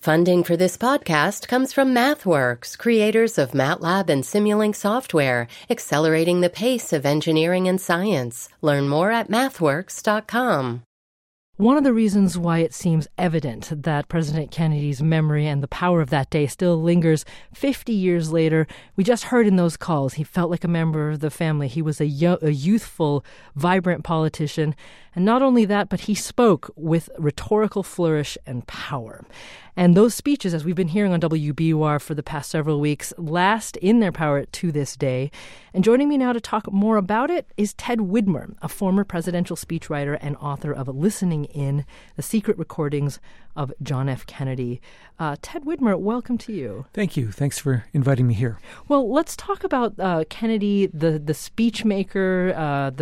Funding for this podcast comes from MathWorks, creators of MATLAB and Simulink software, accelerating the pace of engineering and science. Learn more at mathworks.com. One of the reasons why it seems evident that President Kennedy's memory and the power of that day still lingers 50 years later, we just heard in those calls, he felt like a member of the family. He was a youthful, vibrant politician. And not only that, but he spoke with rhetorical flourish and power. And those speeches, as we've been hearing on WBUR for the past several weeks, last in their power to this day. And joining me now to talk more about it is Ted Widmer, a former presidential speechwriter and author of Listening In, The Secret Recordings of John F. Kennedy. Ted Widmer, welcome to you. Thank you. Thanks for inviting me here. Well, let's talk about Kennedy, the speech maker,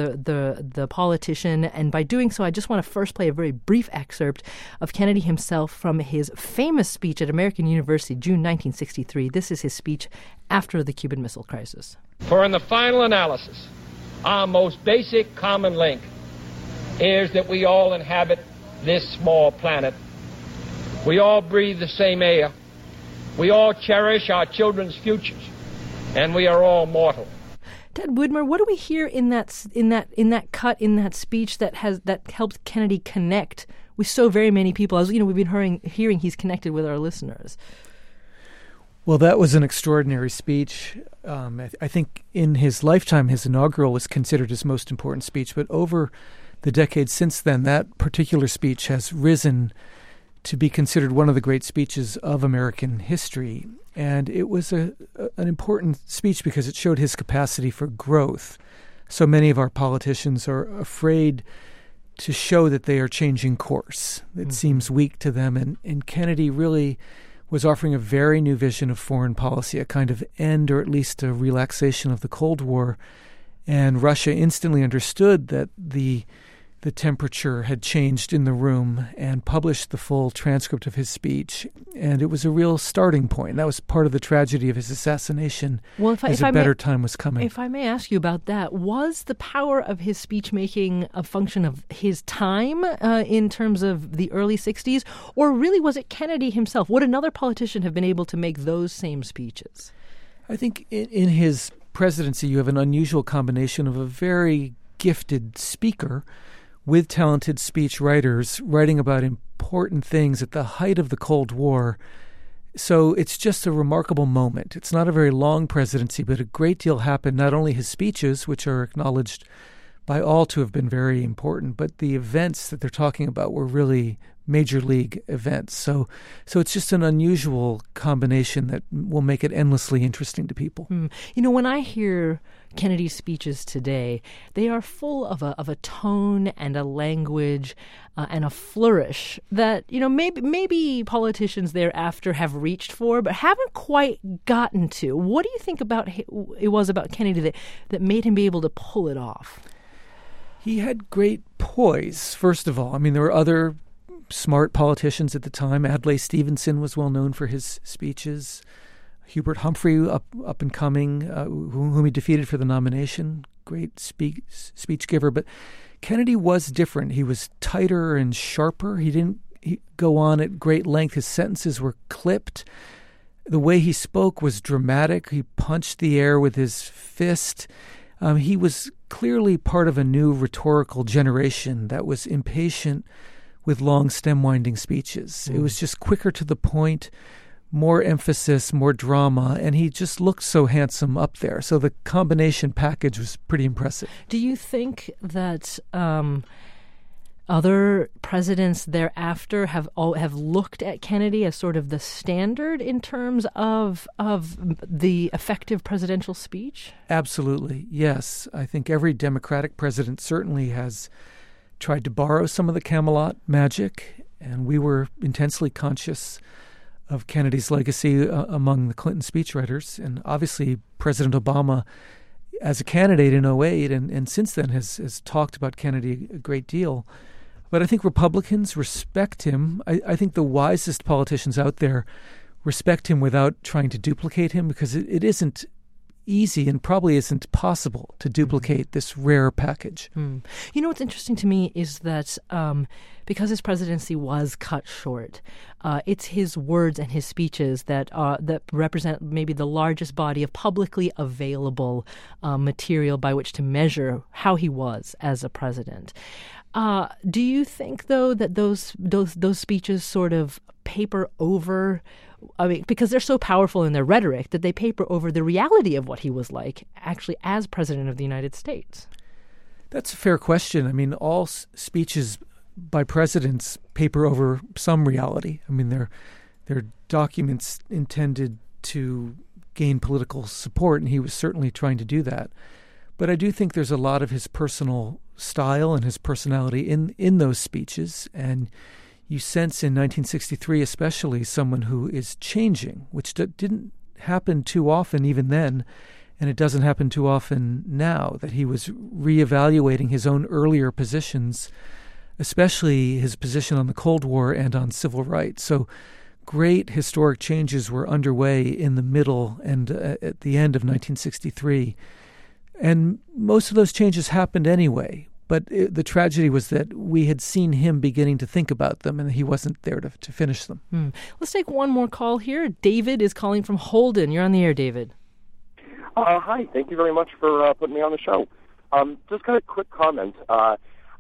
the politician. And by doing so, I just want to first play a very brief excerpt of Kennedy himself from his famous speech at American University, June 1963. This is his speech after the Cuban Missile Crisis. For in the final analysis, our most basic common link is that we all inhabit this small planet. We all breathe the same air. We all cherish our children's futures, and we are all mortal. Ted Widmer, what do we hear in that cut in that speech that helped Kennedy connect with so very many people? As we've been hearing he's connected with our listeners. Well, that was an extraordinary speech. I think in his lifetime, his inaugural was considered his most important speech. But over the decades since then, that particular speech has risen to be considered one of the great speeches of American history. And it was an important speech because it showed his capacity for growth. So many of our politicians are afraid to show that they are changing course. It seems weak to them. And Kennedy really was offering a very new vision of foreign policy, a kind of end or at least a relaxation of the Cold War. And Russia instantly understood that the temperature had changed in the room and published the full transcript of his speech. And it was a real starting point. That was part of the tragedy of his assassination. Well, if a better time was coming. If I may ask you about that, was the power of his speech-making a function of his time in terms of the early 60s? Or really was it Kennedy himself? Would another politician have been able to make those same speeches? I think in his presidency, you have an unusual combination of a very gifted speaker with talented speech writers writing about important things at the height of the Cold War. So it's just a remarkable moment. It's not a very long presidency, but a great deal happened. Not only his speeches, which are acknowledged by all to have been very important, but the events that they're talking about were really major league events. So it's just an unusual combination that will make it endlessly interesting to people. When I hear Kennedy's speeches today, they are full of a tone and a language and a flourish that maybe politicians thereafter have reached for, but haven't quite gotten to. What do you think it was about Kennedy that made him be able to pull it off? He had great poise, first of all. I mean, there were other smart politicians at the time. Adlai Stevenson was well known for his speeches. Hubert Humphrey, up and coming, whom he defeated for the nomination, great speech giver. But Kennedy was different. He was tighter and sharper. He didn't go on at great length. His sentences were clipped. The way he spoke was dramatic. He punched the air with his fist. He was clearly part of a new rhetorical generation that was impatient with long stem-winding speeches. It was just quicker to the point, more emphasis, more drama, and he just looked so handsome up there. So the combination package was pretty impressive. Do you think that other presidents thereafter have looked at Kennedy as sort of the standard in terms of the effective presidential speech? Absolutely, yes. I think every Democratic president certainly has tried to borrow some of the Camelot magic, and we were intensely conscious of Kennedy's legacy among the Clinton speechwriters. And obviously, President Obama, as a candidate in 2008 and since then, has talked about Kennedy a great deal. But I think Republicans respect him. I think the wisest politicians out there respect him without trying to duplicate him, because it isn't easy and probably isn't possible to duplicate this rare package. You know, what's interesting to me is that because his presidency was cut short, it's his words and his speeches that represent maybe the largest body of publicly available material by which to measure how he was as a president. Do you think, though, that those speeches sort of paper over, I mean, because they're so powerful in their rhetoric, that they paper over the reality of what he was like actually as president of the United States? That's a fair question. I mean, all speeches by presidents paper over some reality. I mean, they're documents intended to gain political support, and he was certainly trying to do that. But I do think there's a lot of his personal style and his personality in those speeches, and you sense in 1963 especially someone who is changing, which didn't happen too often even then, and it doesn't happen too often now, that he was reevaluating his own earlier positions, especially his position on the Cold War and on civil rights. So great historic changes were underway in the middle and at the end of 1963. And most of those changes happened anyway. But the tragedy was that we had seen him beginning to think about them, and he wasn't there to finish them. Let's take one more call here. David is calling from Holden. You're on the air, David. Hi. Thank you very much for putting me on the show. Just got a quick comment. I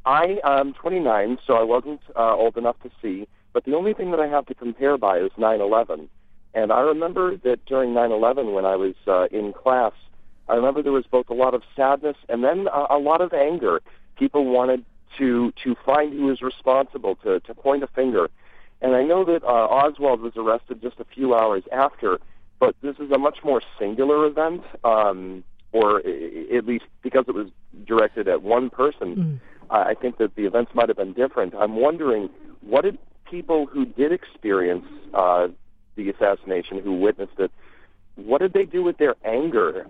am 29, so I wasn't old enough to see, but the only thing that I have to compare by is 9/11. And I remember that during 9/11, when I was in class, I remember there was both a lot of sadness and then a lot of anger. People wanted to find who was responsible, to point a finger. And I know that Oswald was arrested just a few hours after, but this is a much more singular event, or at least because it was directed at one person. I think that the events might have been different. I'm wondering, what did people who did experience the assassination, who witnessed it, what did they do with their anger?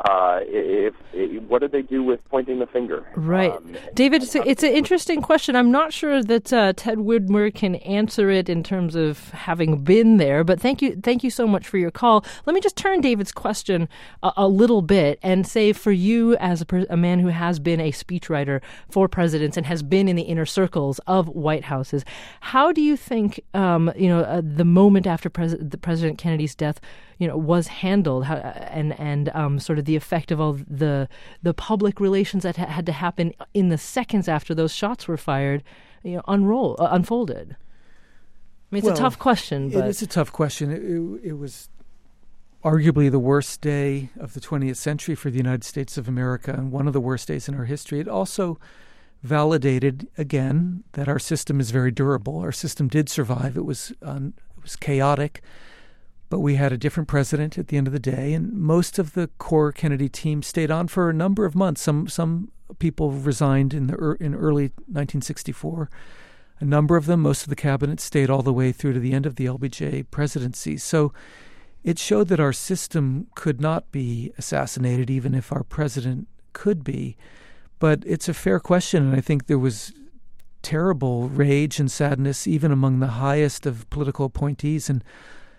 What did they do with pointing the finger? Right. David, it's an interesting question. I'm not sure that Ted Widmer can answer it in terms of having been there, but thank you so much for your call. Let me just turn David's question a little bit and say, for you as a man who has been a speechwriter for presidents and has been in the inner circles of White Houses, how do you think the moment after President Kennedy's death was handled, and sort of the effect of all the public relations that had to happen in the seconds after those shots were fired, unfolded? I mean, it's a tough question. But it is a tough question. It was arguably the worst day of the 20th century for the United States of America, and one of the worst days in our history. It also validated again that our system is very durable. Our system did survive. It was chaotic, but we had a different president at the end of the day, and most of the core Kennedy team stayed on for a number of months. Some people resigned in early 1964. A number of them, most of the cabinet, stayed all the way through to the end of the LBJ presidency. So it showed that our system could not be assassinated, even if our president could be. But it's a fair question, and I think there was terrible rage and sadness even among the highest of political appointees, and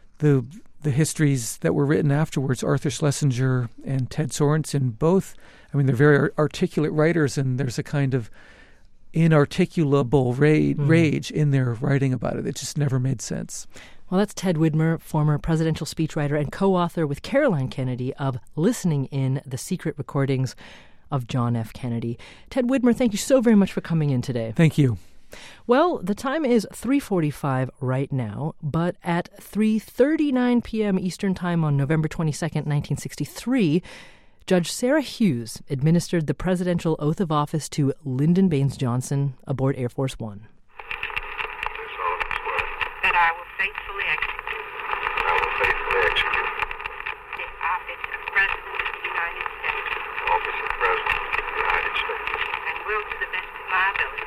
the histories that were written afterwards, Arthur Schlesinger and Ted Sorensen, both, I mean, they're very articulate writers, and there's a kind of inarticulable rage in their writing about it. It just never made sense. Well, that's Ted Widmer, former presidential speechwriter and co-author with Caroline Kennedy of Listening In, The Secret Recordings of John F. Kennedy. Ted Widmer, thank you so very much for coming in today. Thank you. Well, the time is 3:45 right now, but at 3:39 p.m. Eastern Time on November 22nd, 1963, Judge Sarah Hughes administered the presidential oath of office to Lyndon Baines Johnson aboard Air Force One. That I will faithfully execute. The office of President of the United States. And will to the best of my ability.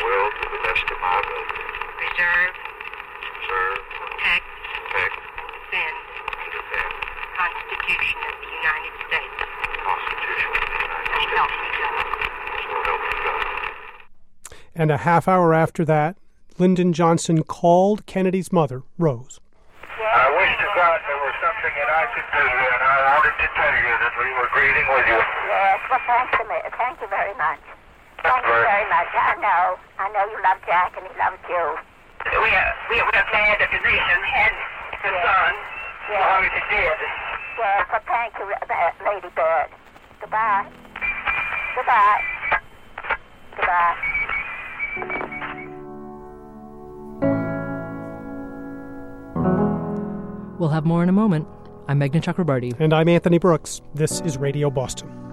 Preserve. Protect. Defend. The Constitution of the United States. So help me God. And a half hour after that, Lyndon Johnson called Kennedy's mother, Rose. I wish to thought there was something that I could do, and I wanted to tell you that we were grieving with you. Yes, well, thank you very much. Thank you very much. I know you love Jack, and he loves you. We are glad that the nation had the son as long as it did. Yes, well, thank you, Lady Bird. Goodbye. Goodbye. Goodbye. We'll have more in a moment. I'm Meghna Chakrabarti. And I'm Anthony Brooks. This is Radio Boston.